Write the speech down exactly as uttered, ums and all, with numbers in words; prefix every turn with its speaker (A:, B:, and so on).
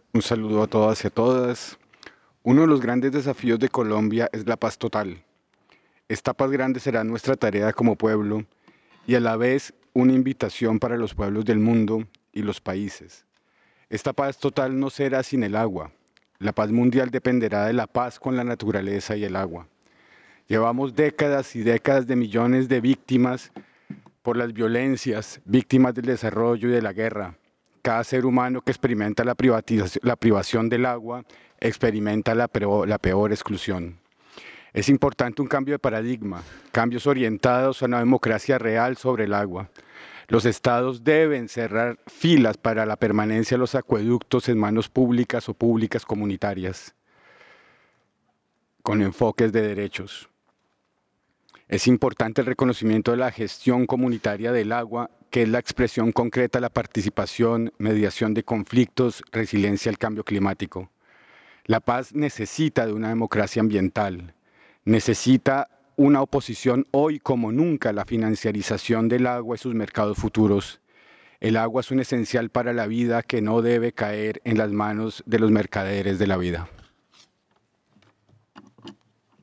A: Un saludo a todas y a todas. Uno de los grandes desafíos de Colombia es la paz total. Esta paz grande será nuestra tarea como pueblo y a la vez una invitación para los pueblos del mundo y los países. Esta paz total no será sin el agua. La paz mundial dependerá de la paz con la naturaleza y el agua. Llevamos décadas y décadas de millones de víctimas por las violencias, víctimas del desarrollo y de la guerra. Cada ser humano que experimenta la, la privación del agua experimenta la peor, la peor exclusión. Es importante un cambio de paradigma, cambios orientados a una democracia real sobre el agua. Los estados deben cerrar filas para la permanencia de los acueductos en manos públicas o públicas comunitarias, con enfoques de derechos. Es importante el reconocimiento de la gestión comunitaria del agua, que es la expresión concreta de la participación, mediación de conflictos, resiliencia al cambio climático. La paz necesita de una democracia ambiental, necesita una oposición hoy como nunca a la financiarización del agua y sus mercados futuros. El agua es un esencial para la vida que no debe caer en las manos de los mercaderes de la vida.